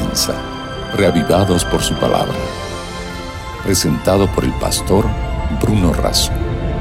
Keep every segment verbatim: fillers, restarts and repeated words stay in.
comienza, Reavivados por su palabra. Presentado por el pastor Bruno Razo.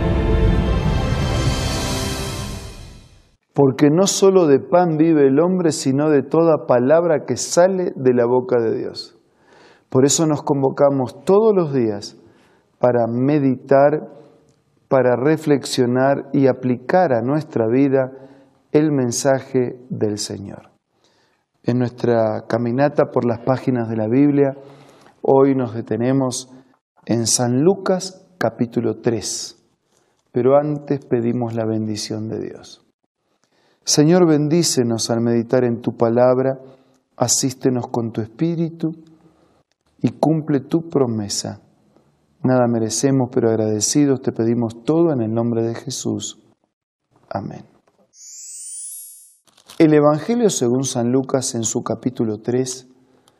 Porque no solo de pan vive el hombre, sino de toda palabra que sale de la boca de Dios. Por eso nos convocamos todos los días para meditar, para reflexionar y aplicar a nuestra vida el mensaje del Señor. En nuestra caminata por las páginas de la Biblia, hoy nos detenemos en San Lucas capítulo tres, pero antes pedimos la bendición de Dios. Señor, bendícenos al meditar en tu palabra, asístenos con tu espíritu y cumple tu promesa. Nada merecemos, pero agradecidos te pedimos todo en el nombre de Jesús. Amén. El Evangelio según San Lucas en su capítulo tres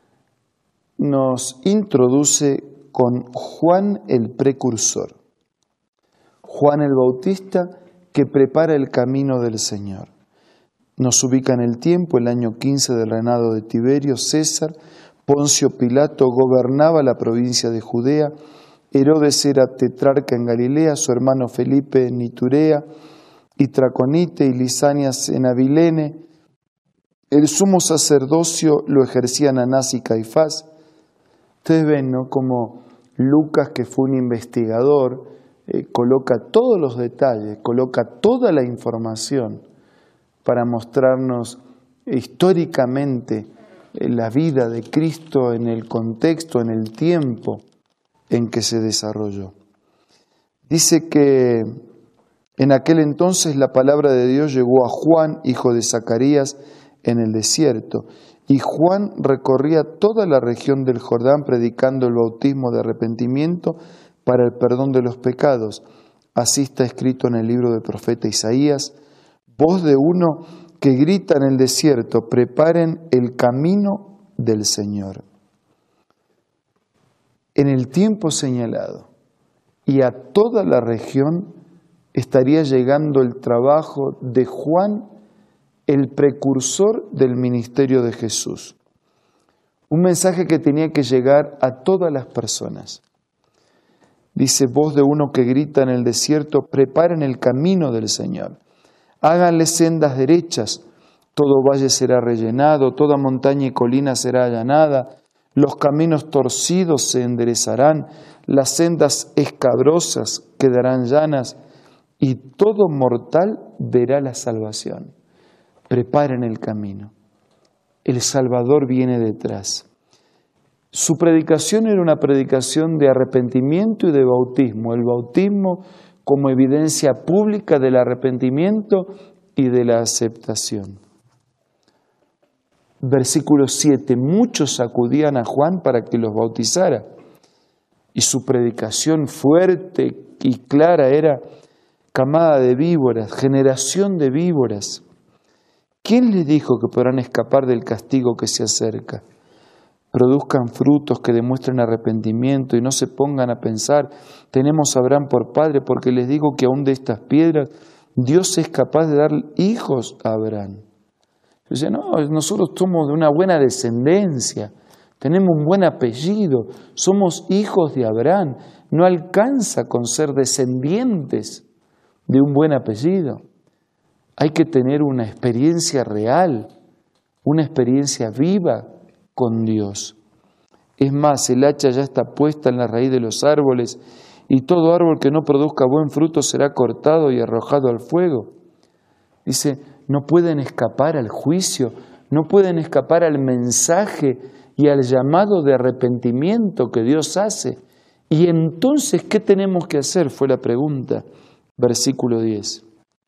nos introduce con Juan el precursor. Juan el Bautista que prepara el camino del Señor. Nos ubica en el tiempo, el año quince del reinado de Tiberio César. Poncio Pilato gobernaba la provincia de Judea. Herodes era tetrarca en Galilea, su hermano Felipe en Iturea, y Traconite y Lisanias en Abilene. El sumo sacerdocio lo ejercían Anás y Caifás. Ustedes ven, ¿no?, como Lucas, que fue un investigador, eh, coloca todos los detalles, coloca toda la información para mostrarnos históricamente la vida de Cristo en el contexto, en el tiempo en que se desarrolló. Dice que en aquel entonces la palabra de Dios llegó a Juan, hijo de Zacarías, en el desierto, y Juan recorría toda la región del Jordán predicando el bautismo de arrepentimiento para el perdón de los pecados. Así está escrito en el libro del profeta Isaías: voz de uno que grita en el desierto, preparen el camino del Señor. En el tiempo señalado y a toda la región estaría llegando el trabajo de Juan, el precursor del ministerio de Jesús. Un mensaje que tenía que llegar a todas las personas. Dice, voz de uno que grita en el desierto, preparen el camino del Señor. Háganle sendas derechas, todo valle será rellenado, toda montaña y colina será allanada, los caminos torcidos se enderezarán, las sendas escabrosas quedarán llanas, y todo mortal verá la salvación. Preparen el camino. El Salvador viene detrás. Su predicación era una predicación de arrepentimiento y de bautismo. El bautismo como evidencia pública del arrepentimiento y de la aceptación. Versículo siete. Muchos acudían a Juan para que los bautizara. Y su predicación fuerte y clara era: camada de víboras, generación de víboras. ¿Quién les dijo que podrán escapar del castigo que se acerca? Produzcan frutos que demuestren arrepentimiento y no se pongan a pensar, tenemos a Abraham por padre, porque les digo que aún de estas piedras Dios es capaz de dar hijos a Abraham. Dice, no, nosotros somos de una buena descendencia, tenemos un buen apellido, somos hijos de Abraham, no alcanza con ser descendientes de un buen apellido. Hay que tener una experiencia real, una experiencia viva con Dios. Es más, el hacha ya está puesta en la raíz de los árboles y todo árbol que no produzca buen fruto será cortado y arrojado al fuego. Dice, no pueden escapar al juicio, no pueden escapar al mensaje y al llamado de arrepentimiento que Dios hace. Y entonces, ¿qué tenemos que hacer? Fue la pregunta. Versículo diez.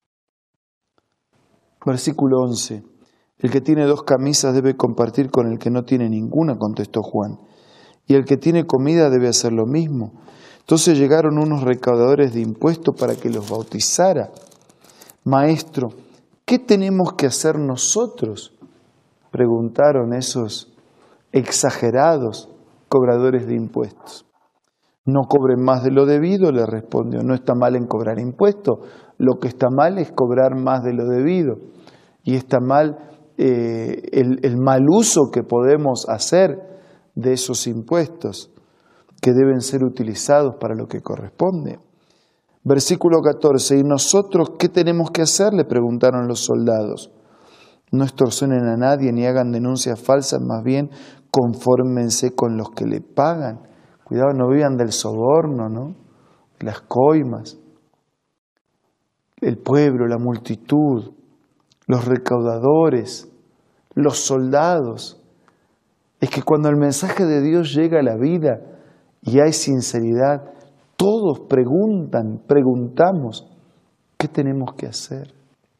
Versículo once. El que tiene dos camisas debe compartir con el que no tiene ninguna, contestó Juan. Y el que tiene comida debe hacer lo mismo. Entonces llegaron unos recaudadores de impuestos para que los bautizara. Maestro, ¿qué tenemos que hacer nosotros? Preguntaron esos exagerados cobradores de impuestos. No cobren más de lo debido, le respondió. No está mal en cobrar impuestos. Lo que está mal es cobrar más de lo debido. Y está mal eh, el, el mal uso que podemos hacer de esos impuestos que deben ser utilizados para lo que corresponde. Versículo catorce, ¿y nosotros qué tenemos que hacer?, le preguntaron los soldados. No extorsionen a nadie ni hagan denuncias falsas, más bien confórmense con los que le pagan. Cuidado, no vivan del soborno, ¿no? Las coimas. El pueblo, la multitud, los recaudadores, los soldados. Es que cuando el mensaje de Dios llega a la vida y hay sinceridad, todos preguntan, preguntamos, ¿qué tenemos que hacer?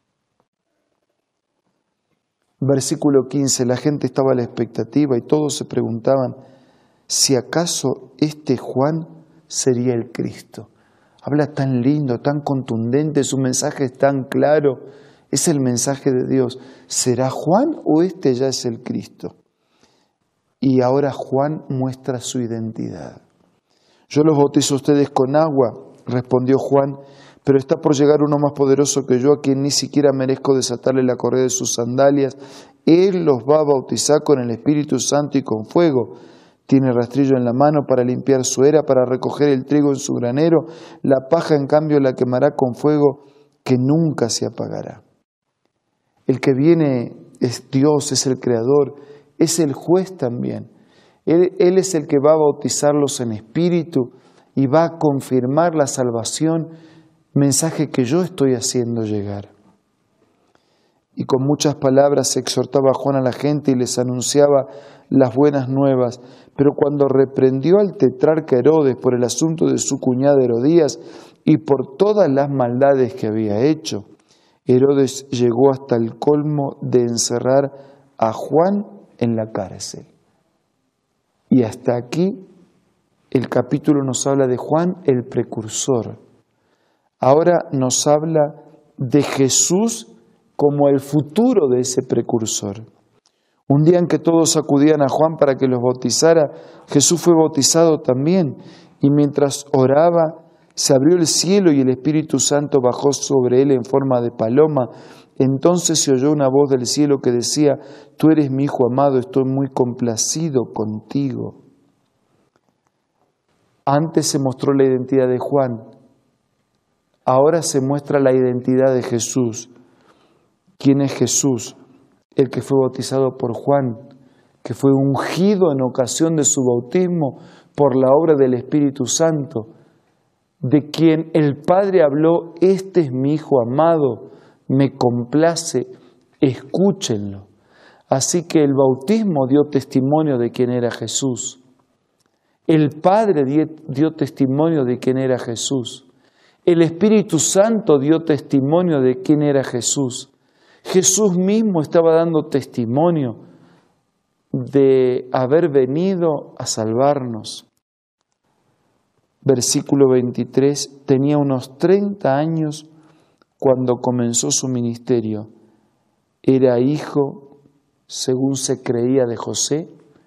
Versículo quince, la gente estaba a la expectativa y todos se preguntaban si acaso este Juan sería el Cristo. Habla tan lindo, tan contundente, su mensaje es tan claro, es el mensaje de Dios. ¿Será Juan o este ya es el Cristo? Y ahora Juan muestra su identidad. Yo los bautizo a ustedes con agua, respondió Juan, pero está por llegar uno más poderoso que yo, a quien ni siquiera merezco desatarle la correa de sus sandalias. Él los va a bautizar con el Espíritu Santo y con fuego. Tiene rastrillo en la mano para limpiar su era, para recoger el trigo en su granero. La paja, en cambio, la quemará con fuego que nunca se apagará. El que viene es Dios, es el Creador, es el juez también. Él, él es el que va a bautizarlos en espíritu y va a confirmar la salvación, mensaje que yo estoy haciendo llegar. Y con muchas palabras exhortaba a Juan a la gente y les anunciaba las buenas nuevas. Pero cuando reprendió al tetrarca Herodes por el asunto de su cuñada Herodías y por todas las maldades que había hecho, Herodes llegó hasta el colmo de encerrar a Juan en la cárcel. Y hasta aquí el capítulo nos habla de Juan el precursor. Ahora nos habla de Jesús como el futuro de ese precursor. Un día en que todos acudían a Juan para que los bautizara, Jesús fue bautizado también, y mientras oraba, se abrió el cielo y el Espíritu Santo bajó sobre él en forma de paloma. Entonces se oyó una voz del cielo que decía: Tú eres mi Hijo amado, estoy muy complacido contigo. Antes se mostró la identidad de Juan, ahora se muestra la identidad de Jesús. ¿Quién es Jesús? El que fue bautizado por Juan, que fue ungido en ocasión de su bautismo por la obra del Espíritu Santo, de quien el Padre habló: Este es mi Hijo amado, me complace, escúchenlo. Así que el bautismo dio testimonio de quién era Jesús. El Padre dio testimonio de quién era Jesús. El Espíritu Santo dio testimonio de quién era Jesús. Jesús mismo estaba dando testimonio de haber venido a salvarnos. Versículo veintitrés, tenía unos treinta años cuando comenzó su ministerio. Era hijo, según se creía, de José,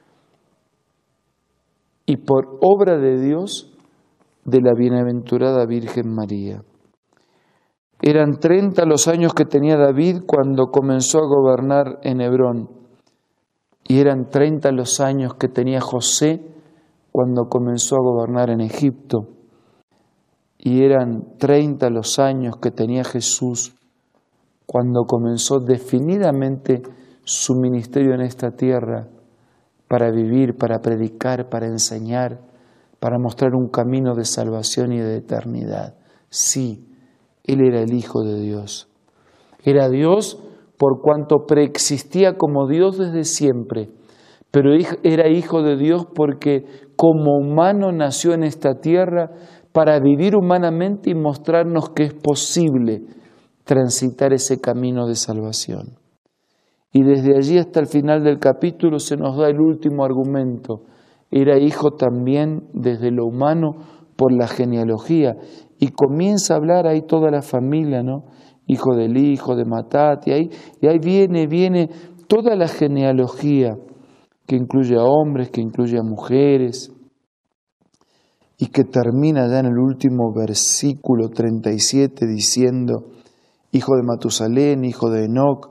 y por obra de Dios, de la bienaventurada Virgen María. Eran treinta los años que tenía David cuando comenzó a gobernar en Hebrón, y eran treinta los años que tenía José cuando comenzó a gobernar en Egipto, y eran treinta los años que tenía Jesús cuando comenzó definidamente su ministerio en esta tierra, para vivir, para predicar, para enseñar, para mostrar un camino de salvación y de eternidad. Sí, Él era el Hijo de Dios. Era Dios por cuanto preexistía como Dios desde siempre, pero era Hijo de Dios porque como humano nació en esta tierra para vivir humanamente y mostrarnos que es posible transitar ese camino de salvación. Y desde allí hasta el final del capítulo se nos da el último argumento. Era hijo también desde lo humano por la genealogía. Y comienza a hablar ahí toda la familia, ¿no? Hijo del hijo de Matat, y ahí, y ahí viene, viene toda la genealogía que incluye a hombres, que incluye a mujeres, y que termina ya en el último versículo treinta y siete diciendo: hijo de Matusalén, hijo de Enoc,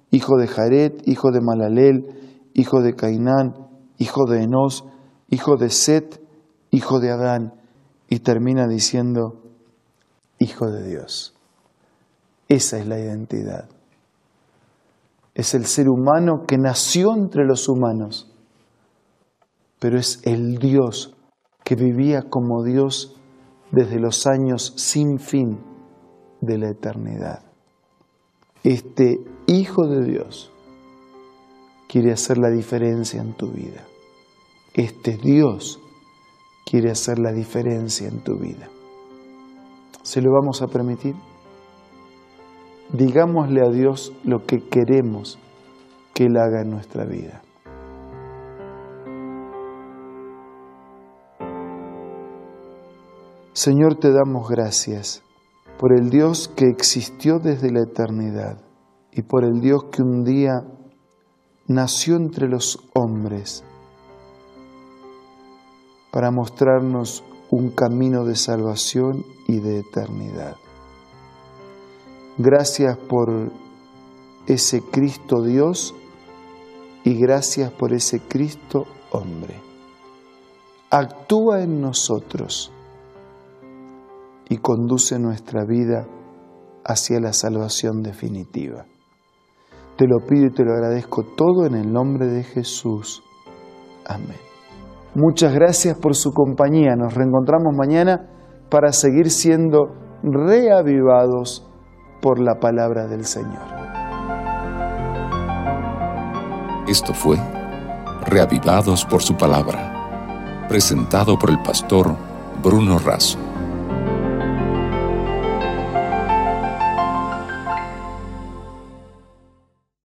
hijo de Jared, hijo de Malaleel, hijo de Cainán, hijo de Enós, hijo de Set, hijo de Adán. Y termina diciendo, hijo de Dios. Esa es la identidad. Es el ser humano que nació entre los humanos, pero es el Dios que vivía como Dios desde los años sin fin de la eternidad. Este Hijo de Dios quiere hacer la diferencia en tu vida. Este Dios quiere hacer la diferencia en tu vida. ¿Se lo vamos a permitir? Digámosle a Dios lo que queremos que Él haga en nuestra vida. Señor, te damos gracias por el Dios que existió desde la eternidad y por el Dios que un día nació entre los hombres para mostrarnos un camino de salvación y de eternidad. Gracias por ese Cristo Dios y gracias por ese Cristo hombre. Actúa en nosotros y conduce nuestra vida hacia la salvación definitiva. Te lo pido y te lo agradezco todo en el nombre de Jesús. Amén. Muchas gracias por su compañía. Nos reencontramos mañana para seguir siendo reavivados por la palabra del Señor. Esto fue Reavivados por su palabra, presentado por el pastor Bruno Razo.